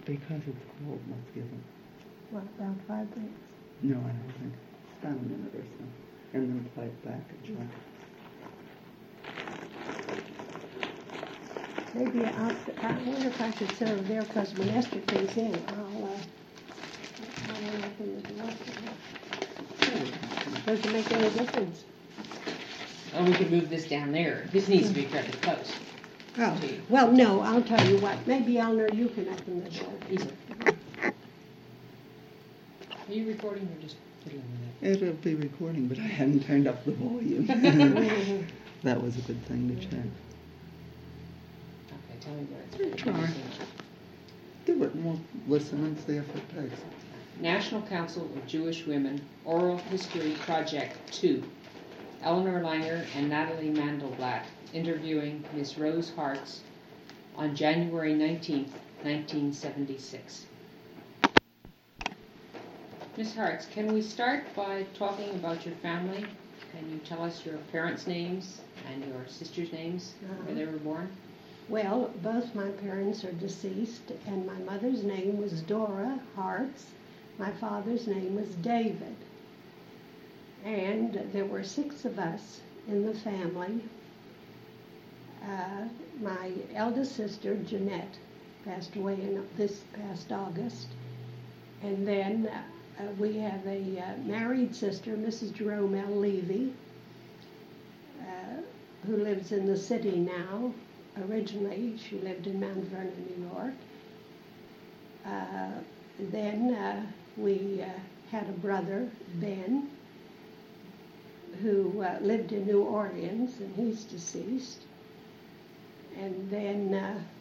Because it's cold, let's give him. What, about 5 minutes? No, I don't think. About a minute or so. And then fight back and try. Maybe I wonder if I should sit over there, because when Esther comes in, I'll open the door for her. Does it make any difference? Oh, we could move this down there. This needs to be fairly close. Oh, well, no, I'll tell you what. Maybe Eleanor, you can open the door. Easily. Are you recording or just fiddling with It'll be recording, but I hadn't turned up the volume. That was a good thing to check. Okay, tell me where it's Try. Do it and we'll listen and see if it takes. National Council of Jewish Women Oral History Project 2. Eleanor Langer and Natalie Mandelblatt interviewing Miss Rose Hartz on January 19th, 1976. Miss Hartz, can we start by talking about your family? Can you tell us your parents' names and your sisters' names, where they were born? Well, both my parents are deceased, and my mother's name was Dora Hartz. My father's name was David. And there were 6 of us in the family. My eldest sister, Jeanette, passed away in this past August. And then we have a married sister, Mrs. Jerome L. Levy, who lives in the city now. Originally, she lived in Mount Vernon, New York. Then we had a brother, Ben, who lived in New Orleans, and he's deceased. And then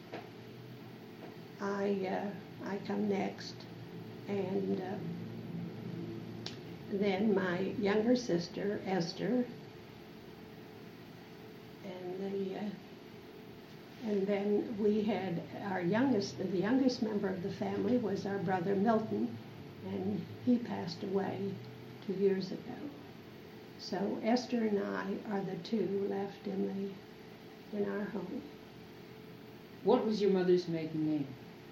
I come next, and then my younger sister, Esther, and then we had the youngest member of the family was our brother Milton, and he passed away 2 years ago. So Esther and I are the 2 left in our home. What was your mother's maiden name?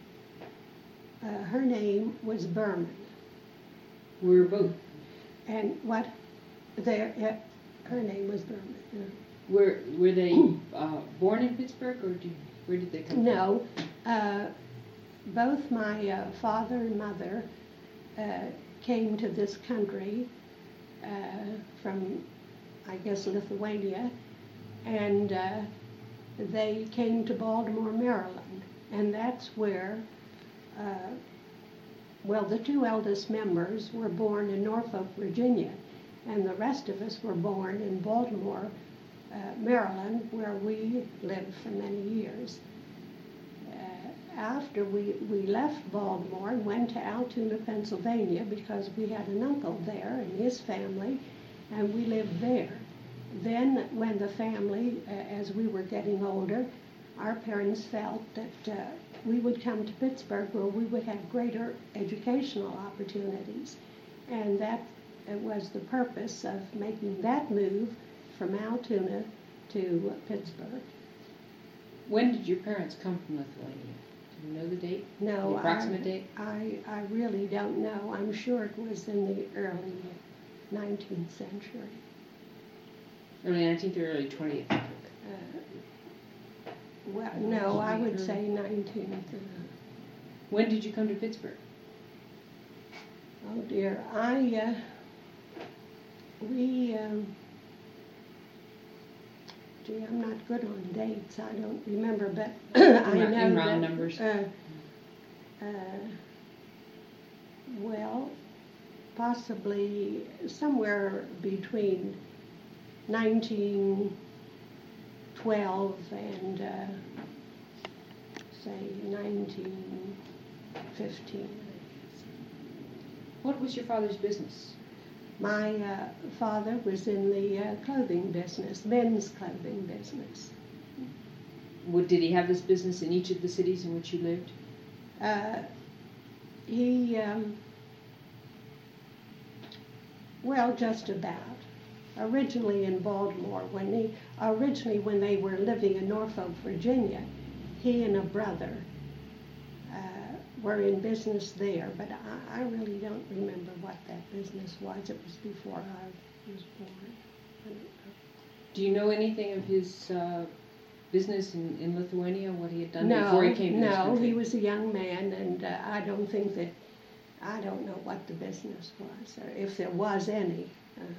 Her name was Berman. We were both. And what? Her name was Berman. Yeah. Were they born in Pittsburgh, or where did they come from? No. Both my father and mother came to this country from, I guess, Lithuania, and they came to Baltimore, Maryland, and that's where, the 2 eldest members were born in Norfolk, Virginia, and the rest of us were born in Baltimore, Maryland, where we lived for many years. After we left Baltimore and went to Altoona, Pennsylvania, because we had an uncle there and his family, and we lived there. Then when the family, as we were getting older, our parents felt that we would come to Pittsburgh where we would have greater educational opportunities. And that was the purpose of making that move from Altoona to Pittsburgh. When did your parents come from Lithuania? Do you know the date? No, the approximate date? I really don't know. I'm sure it was in the early 19th century. Early 19th or early 20th? No, I would say 19th. When did you come to Pittsburgh? Oh dear, I'm not good on dates. I don't remember, but I know in round that, numbers. Possibly somewhere between 1912 and say 1915. What was your father's business? My father was in the clothing business, men's clothing business. Did he have this business in each of the cities in which you lived? Just about. Originally in Baltimore, when they were living in Norfolk, Virginia, he and a brother were in business there, but I really don't remember what that business was. It was before I was born. I don't know. Do you know anything of his business in Lithuania, what he had done before he came to this country? No, he was a young man, and I don't know what the business was, or if there was any.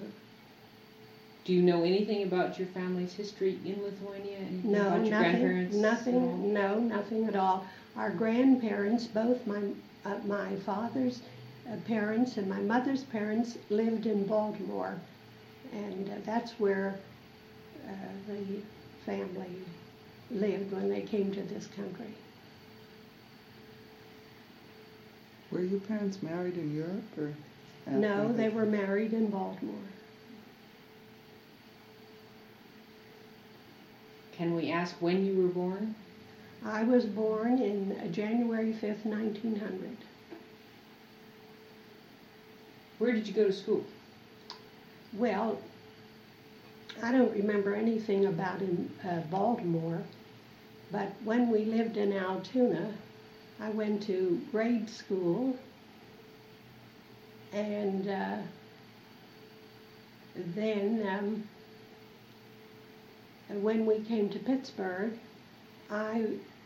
Do you know anything about your family's history in Lithuania? Anything No, about your grandparents? nothing at all. Our grandparents, both my father's parents and my mother's parents, lived in Baltimore, and that's where the family lived when they came to this country. Were your parents married in Europe, or? No, they were married in Baltimore. Can we ask when you were born? I was born in January 5th, 1900. Where did you go to school? Well, I don't remember anything about in Baltimore, but when we lived in Altoona, I went to grade school, and then when we came to Pittsburgh, I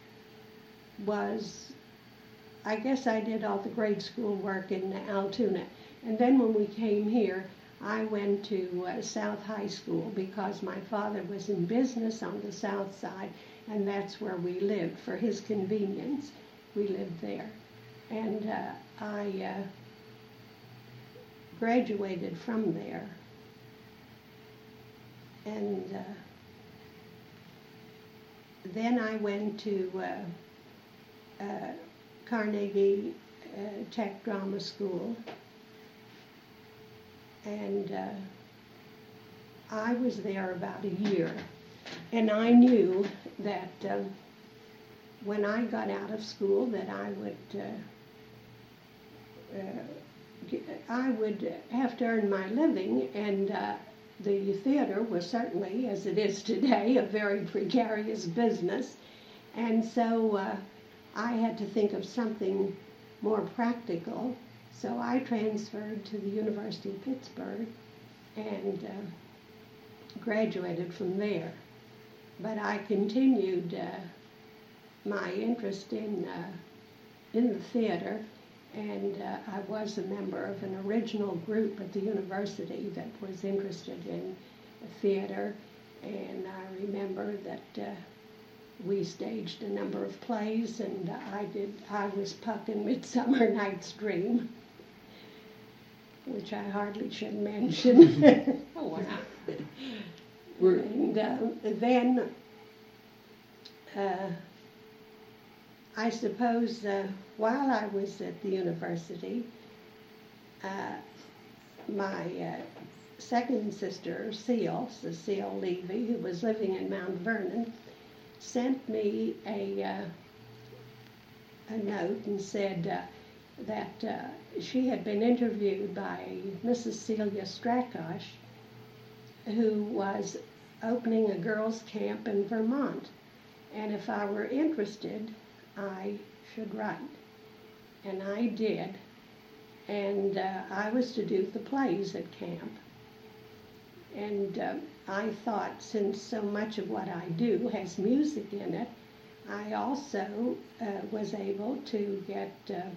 guess I did all the grade school work in Altoona. And then when we came here, I went to South High School because my father was in business on the south side, and that's where we lived. For his convenience, we lived there. And I graduated from there. And then I went to Carnegie Tech Drama School, and I was there about a year. And I knew that when I got out of school that I would have to earn my living, and the theater was certainly, as it is today, a very precarious business. And so I had to think of something more practical. So I transferred to the University of Pittsburgh and graduated from there. But I continued my interest in the theater, and I was a member of an original group at the university that was interested in theater, and I remember that we staged a number of plays, and I was Puck in Midsummer Night's Dream, which I hardly should mention. Oh, why not? And then I suppose while I was at the university, my second sister, Cecile Levy, who was living in Mount Vernon, sent me a note and said that she had been interviewed by Mrs. Celia Strakosch, who was opening a girls' camp in Vermont, and if I were interested, I should write. And I did, and I was to do the plays at camp. And I thought, since so much of what I do has music in it, I also was able to get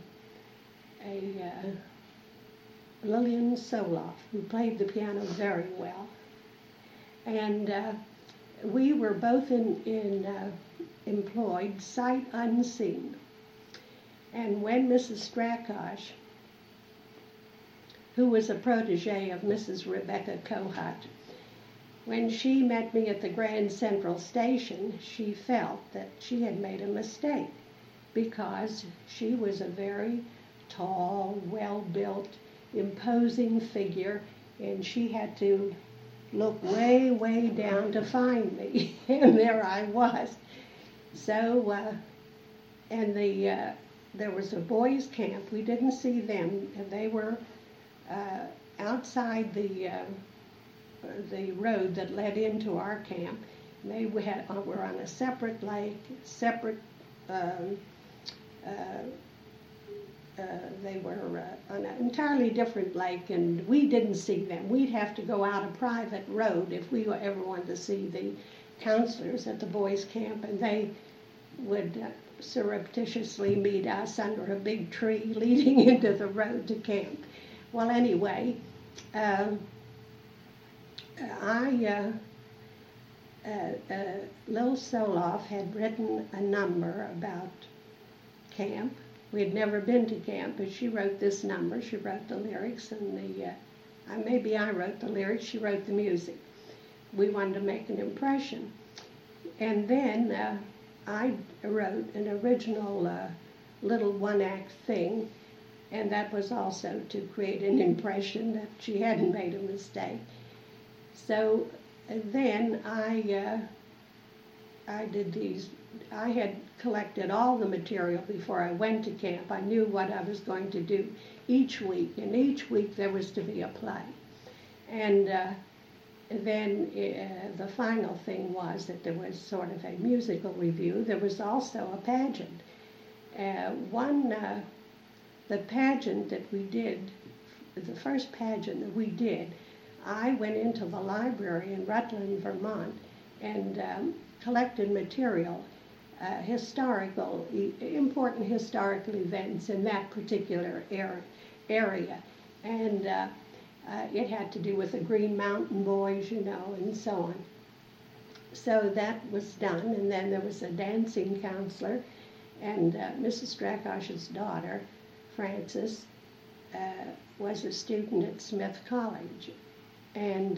Lillian Soloff, who played the piano very well. And we were both employed sight unseen. And when Mrs. Strakosch, who was a protege of Mrs. Rebecca Kohut, when she met me at the Grand Central Station, she felt that she had made a mistake because she was a very tall, well-built, imposing figure, and she had to look way, way down to find me, and there I was. So, and there was a boys' camp. We didn't see them, and they were outside the road that led into our camp. They were on a separate lake, separate They were on an entirely different lake, and we didn't see them. We'd have to go out a private road if we ever wanted to see the counselors at the boys' camp, and they would surreptitiously meet us under a big tree leading into the road to camp. Well, anyway, Lil Soloff had written a number about camp. We had never been to camp, but she wrote this number. She wrote the lyrics, and maybe I wrote the lyrics. She wrote the music. We wanted to make an impression. And then I wrote an original little one-act thing, and that was also to create an impression that she hadn't made a mistake. So then I did these. I had collected all the material before I went to camp. I knew what I was going to do each week, and each week there was to be a play. And then the final thing was that there was sort of a musical review. There was also a pageant. The pageant that we did, the first pageant that we did, I went into the library in Rutland, Vermont, and collected material, important historical events in that particular area. And it had to do with the Green Mountain Boys, and so on. So that was done, and then there was a dancing counselor, and Mrs. Strakosch's daughter, Frances, was a student at Smith College. And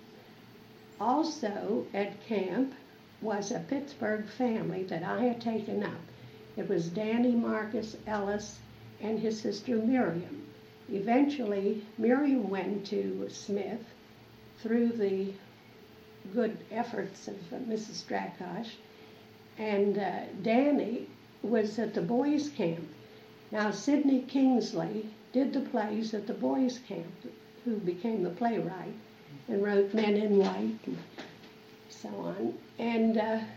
also at camp was a Pittsburgh family that I had taken up. It was Danny Marcus Ellis and his sister Miriam. Eventually, Miriam went to Smith through the good efforts of Mrs. Strakosch, and Danny was at the boys' camp. Now, Sidney Kingsley did the plays at the boys' camp, who became the playwright and wrote Men in White and so on. And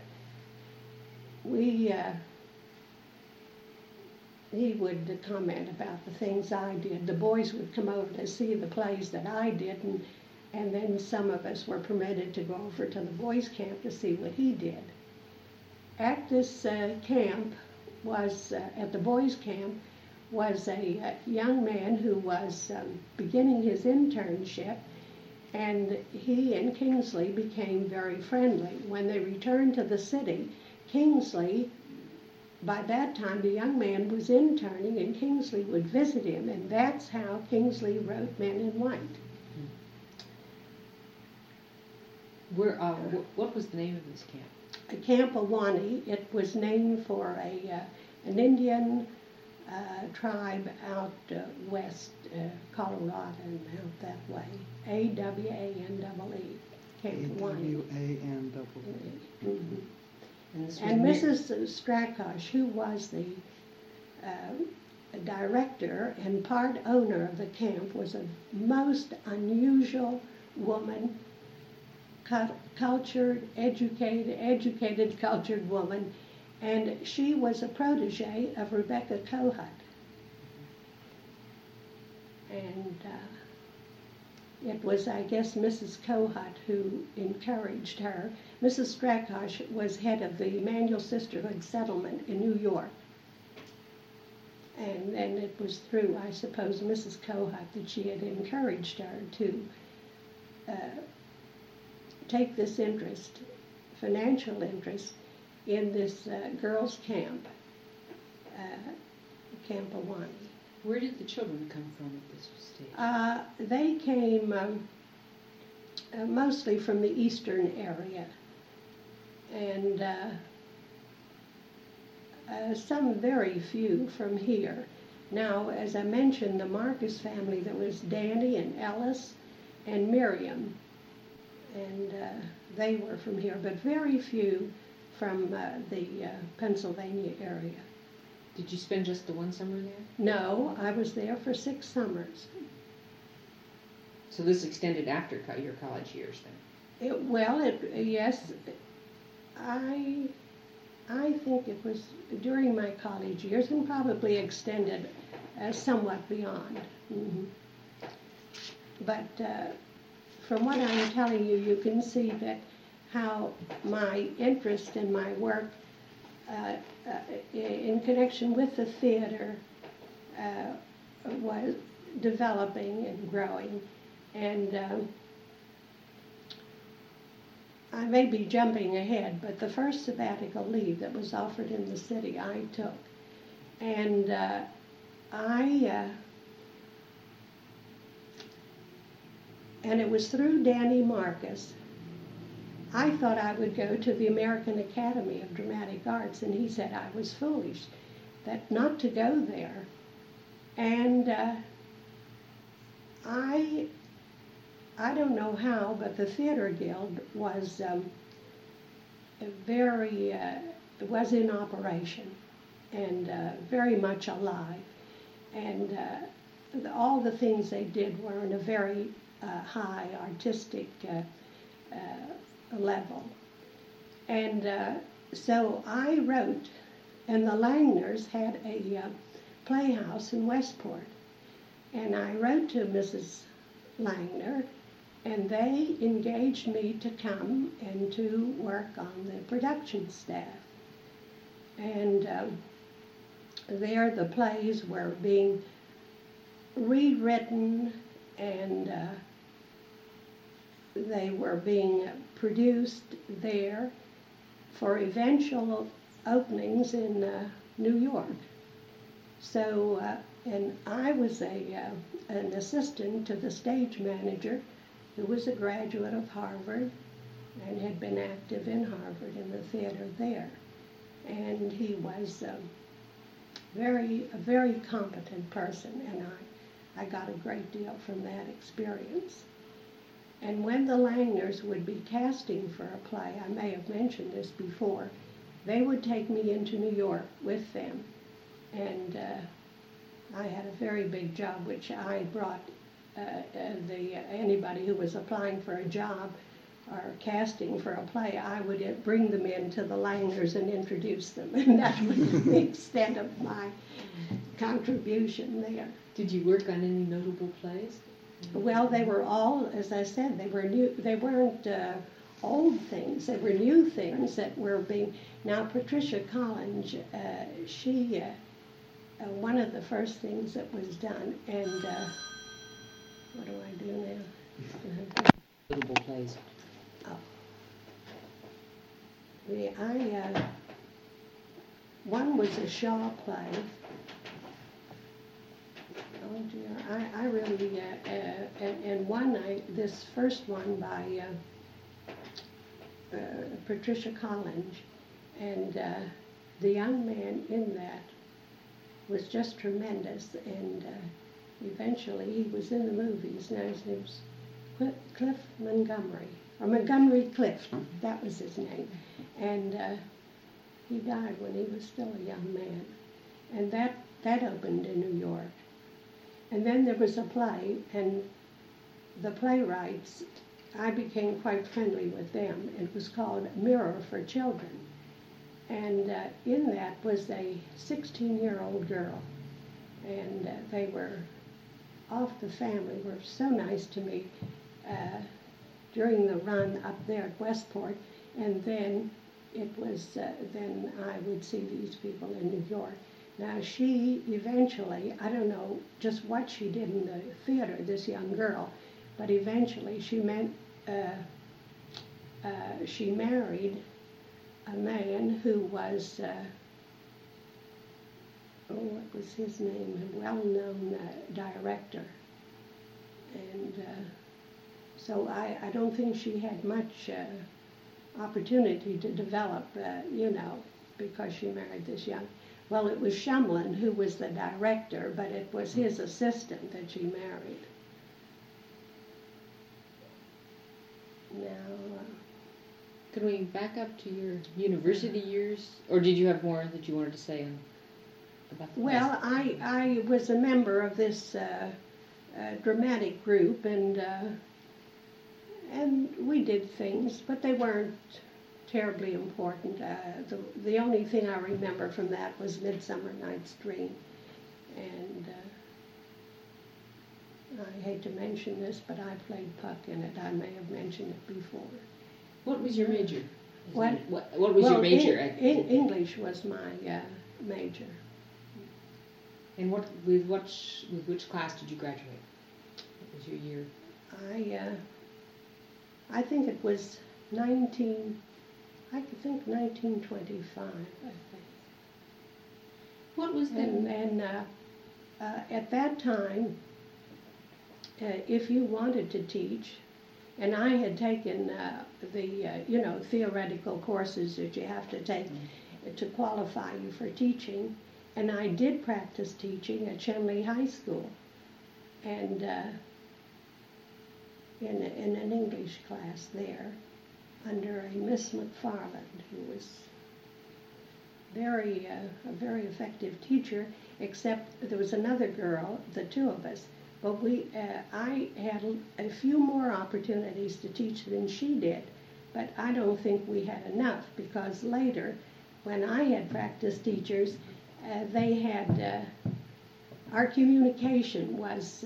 he would comment about the things I did. The boys would come over to see the plays that I did, and then some of us were permitted to go over to the boys' camp to see what he did. At this camp at the boys' camp, was a young man who was beginning his internship, and he and Kingsley became very friendly. When they returned to the city, Kingsley, by that time the young man was interning, and Kingsley would visit him, and that's how Kingsley wrote Men in White. What was the name of this camp? Camp Ahwahnee. It was named for an Indian tribe out west, Colorado, and out that way. Awane. Camp Ahwahnee. Awane. Mm-hmm. And Mrs. Strakosch, who was the director and part owner of the camp, was a most unusual woman, cultured, educated, cultured woman. And she was a protege of Rebecca Kohut. And it was, I guess, Mrs. Kohut who encouraged her. Mrs. Strakosch was head of the Emmanuel Sisterhood settlement in New York. And then it was through, I suppose, Mrs. Kohut that she had encouraged her to take this interest, financial interest, in this girls' camp, Camp Ahwahnee. Where did the children come from at this stage? They came mostly from the eastern area, and some very few from here. Now, as I mentioned, the Marcus family, there was Danny and Ellis and Miriam, and they were from here, but very few from the Pennsylvania area. Did you spend just the one summer there? No, I was there for 6 summers. So this extended after your college years then? Yes, I think it was during my college years and probably extended somewhat beyond. Mhm. But from what I'm telling you, you can see that how my interest in my work in connection with the theater was developing and growing. And I may be jumping ahead, but the first sabbatical leave that was offered in the city I took. And and it was through Danny Marcus. I thought I would go to the American Academy of Dramatic Arts, and he said I was foolish, that not to go there. And I don't know how, but the Theater Guild was was in operation and very much alive. And all the things they did were on a very high artistic level. And so I wrote, and the Langners had a playhouse in Westport. And I wrote to Mrs. Langner, and they engaged me to come and to work on the production staff. And there the plays were being rewritten, and they were being produced there for eventual openings in New York. So, and I was an assistant to the stage manager, who was a graduate of Harvard and had been active in Harvard in the theater there. And he was a very competent person, and I got a great deal from that experience. And when the Langners would be casting for a play, I may have mentioned this before, they would take me into New York with them. And I had a very big job, which I brought anybody who was applying for a job or casting for a play, I would bring them in to the Langners and introduce them. And that was the extent of my contribution there. Did you work on any notable plays? Well, they were all, as I said, they were new. They weren't old things. They were new things that were being. Now, Patricia Collins, she one of the first things that was done, and what do I do now? Notable plays. Oh, one was a Shaw play. Oh dear, I really, and one, this first one by Patricia Collins, and the young man in that was just tremendous, and eventually he was in the movies. Now his name's Cliff Montgomery, or Montgomery Clift, that was his name, and he died when he was still a young man, and that opened in New York. And then there was a play, and the playwrights, I became quite friendly with them. It was called Mirror for Children. And in that was a 16-year-old girl. And they were off the family, were so nice to me during the run up there at Westport. And then it was, then I would see these people in New York. Now she eventually, I don't know just what she did in the theater, this young girl, but eventually she married a man who was, what was his name, a well-known director. And so I don't think she had much opportunity to develop, because she married this young. Well, it was Shumlin who was the director, but it was his assistant that she married. Now, Can we back up to your university years, or did you have more that you wanted to say about the well, I was a member of this dramatic group, and we did things, but they weren't terribly important. The only thing I remember from that was Midsummer Night's Dream. And I hate to mention this, but I played Puck in it. I may have mentioned it before. What was your major? What? What was your major? English was my major. And with which class did you graduate? What was your year? I think it was 1925, I think. What was the... And at that time, if you wanted to teach, and I had taken the theoretical courses that you have to take to qualify you for teaching, and I did practice teaching at Shenley High School, and in an English class there, under a Miss McFarland, who was a very effective teacher, except there was another girl, the two of us, but I had a few more opportunities to teach than she did, but I don't think we had enough, because later, when I had practice teachers, they had, our communication was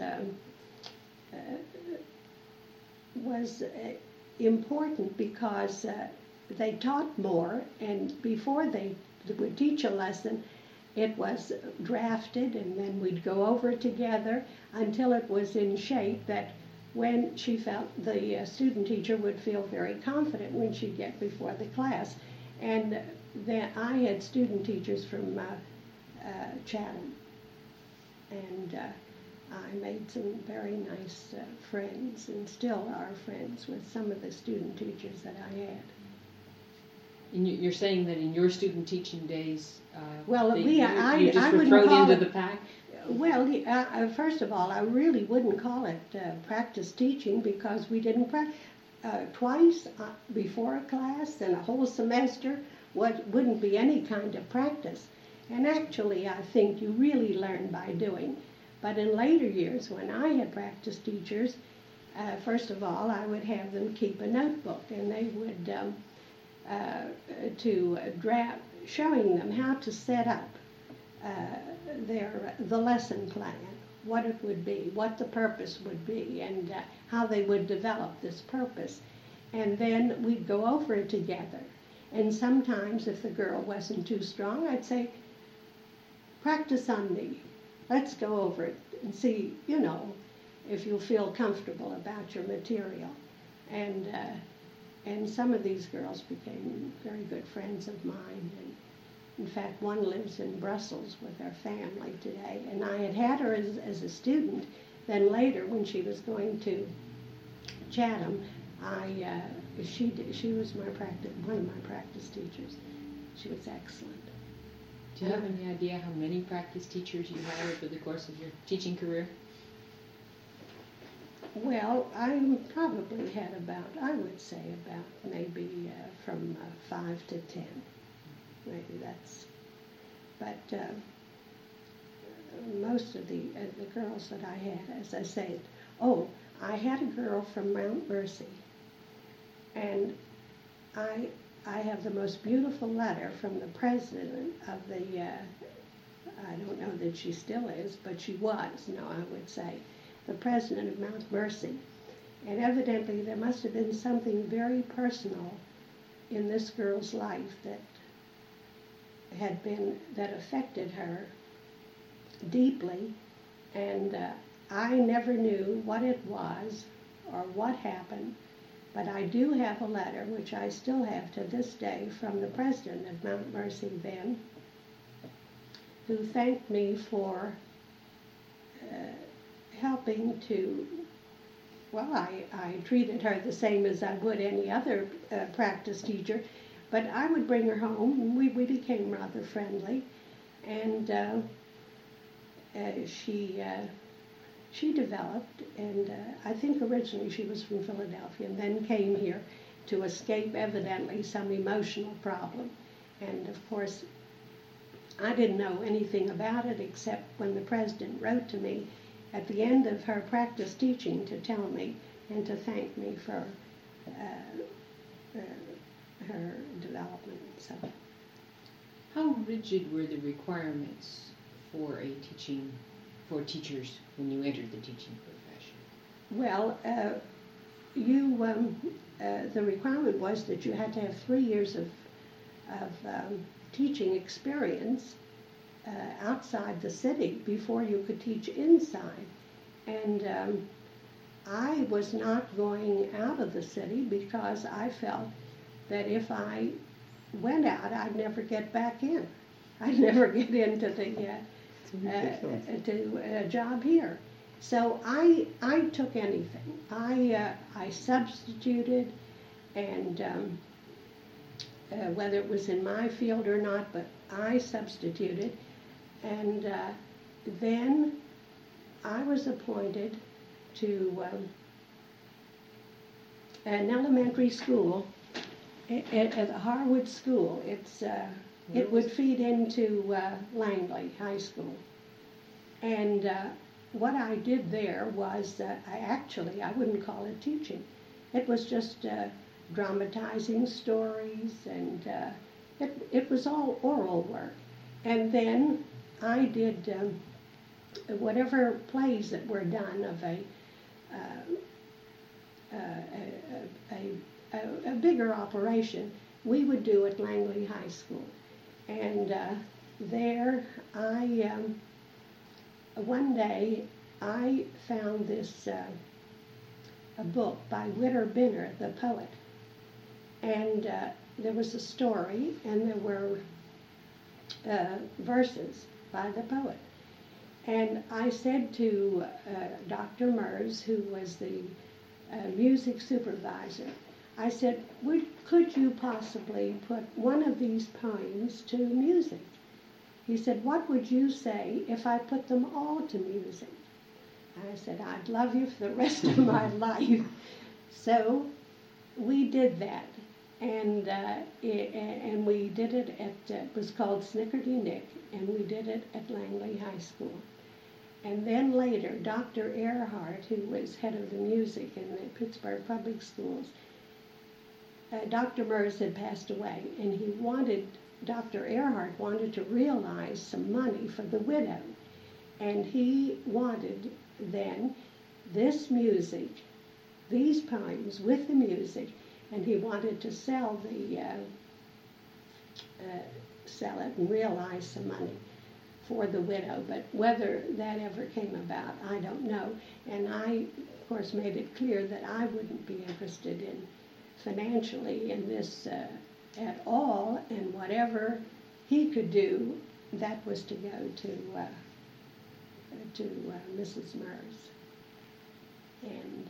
important, because they taught more, and before they would teach a lesson, it was drafted, and then we'd go over it together until it was in shape that when she felt the student teacher would feel very confident when she'd get before the class. And then I had student teachers from Chatham, and I made some very nice friends, and still are friends with some of the student teachers that I had. And you're saying that in your student teaching days, well, you just were thrown into the pack? Well, first of all, I really wouldn't call it practice teaching, because we didn't twice before a class and a whole semester wouldn't be any kind of practice. And actually, I think you really learn by doing. But in later years, when I had practice teachers, first of all, I would have them keep a notebook, and they would showing them how to set up the lesson plan, what it would be, what the purpose would be, and how they would develop this purpose. And then we'd go over it together. And sometimes, if the girl wasn't too strong, I'd say, practice on me. Let's go over it and see, if you feel comfortable about your material. And some of these girls became very good friends of mine. And in fact, one lives in Brussels with her family today. And I had her as a student. Then later, when she was going to Chatham, she was one of my practice teachers. She was excellent. Do you have any idea how many practice teachers you had over the course of your teaching career? Well, I probably had I would say about maybe from 5 to 10. Maybe that's. But most of the girls that I had, as I said, I had a girl from Mount Mercy, and I have the most beautiful letter from the president of the, I don't know that she still is, but she was, I would say, the president of Mount Mercy. And evidently there must have been something very personal in this girl's life that affected her deeply, and I never knew what it was or what happened. But I do have a letter, which I still have to this day, from the president of Mount Mercy then, who thanked me for helping to, I treated her the same as I would any other practice teacher, but I would bring her home, and we became rather friendly, and she developed, and I think originally she was from Philadelphia and then came here to escape, evidently, some emotional problem. And of course, I didn't know anything about it except when the president wrote to me at the end of her practice teaching to tell me and to thank me for her development. So, How rigid were the requirements for teachers when you entered the teaching profession? well, the requirement was that you had to have 3 years of teaching experience outside the city before you could teach inside. And I was not going out of the city because I felt that if I went out, I'd never get back in. I'd never get into to a job here. So I took anything. I substituted, and whether it was in my field or not, but I substituted. And then I was appointed to an elementary school at Harwood School. It would feed into Langley High School. And what I did there was, I wouldn't call it teaching. It was just dramatizing stories, and it was all oral work. And then I did whatever plays that were done of a bigger operation, we would do at Langley High School. And there one day I found this a book by Witter Bynner, the poet. And there was a story, and there were verses by the poet. And I said to Dr. Mers, who was the music supervisor, I said, could you possibly put one of these poems to music? He said, what would you say if I put them all to music? I said, I'd love you for the rest of my life. So we did that. And we did it it was called Snickerty Nick, and we did it at Langley High School. And then later, Dr. Earhart, who was head of the music in the Pittsburgh Public Schools, Dr. Mers had passed away, and Dr. Earhart wanted to realize some money for the widow. And he wanted then this music, these poems with the music, and he wanted to sell it and realize some money for the widow. But whether that ever came about, I don't know. And I, of course, made it clear that I wouldn't be interested in financially in this at all, and whatever he could do, that was to go to Mrs. Mers. And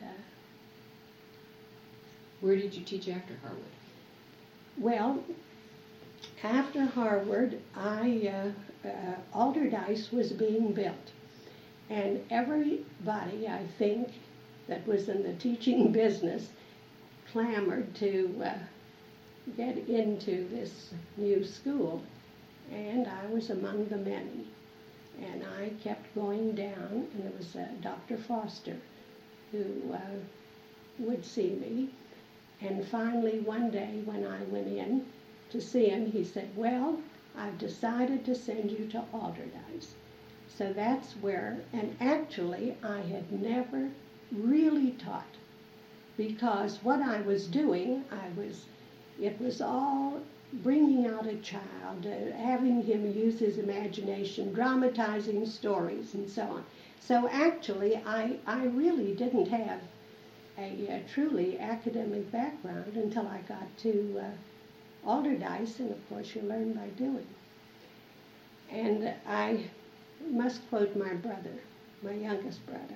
where did you teach after Harwood? Well, after Harwood, Alderdice was being built, and everybody, I think, that was in the teaching business clamored to get into this new school, and I was among the many. And I kept going down, and there was Dr. Foster who would see me. And finally, one day when I went in to see him, he said, well, I've decided to send you to Alderdice. So that's where, and actually I had never really taught, because what I was doing, it was all bringing out a child, having him use his imagination, dramatizing stories, and so on. So actually, I really didn't have a truly academic background until I got to Alderdice, and of course you learn by doing. And I must quote my brother, my youngest brother.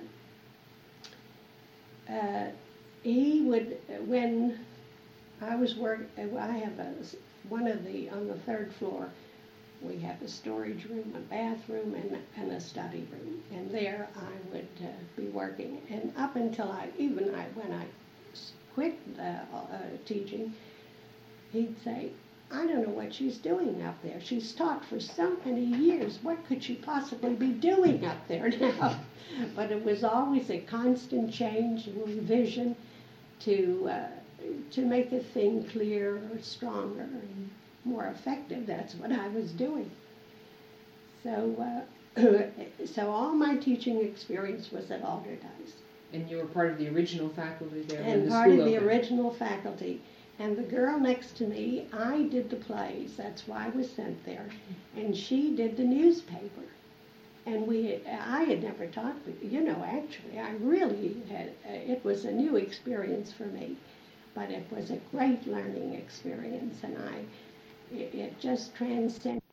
He would, when I was I have on the third floor, we have a storage room, a bathroom, and a study room. And there I would be working. And up until when I quit teaching, he'd say, I don't know what she's doing up there. She's taught for so many years. What could she possibly be doing up there now? But it was always a constant change and revision to to make a thing clearer, stronger, and more effective. That's what I was doing. So, so all my teaching experience was at Alderdice. And you were part of the original faculty there when And the part school of the opened. original faculty. And the girl next to me, I did the plays. That's why I was sent there. And she did the newspaper. And I had never taught, actually, I really had, it was a new experience for me. But it was a great learning experience, and it just transcended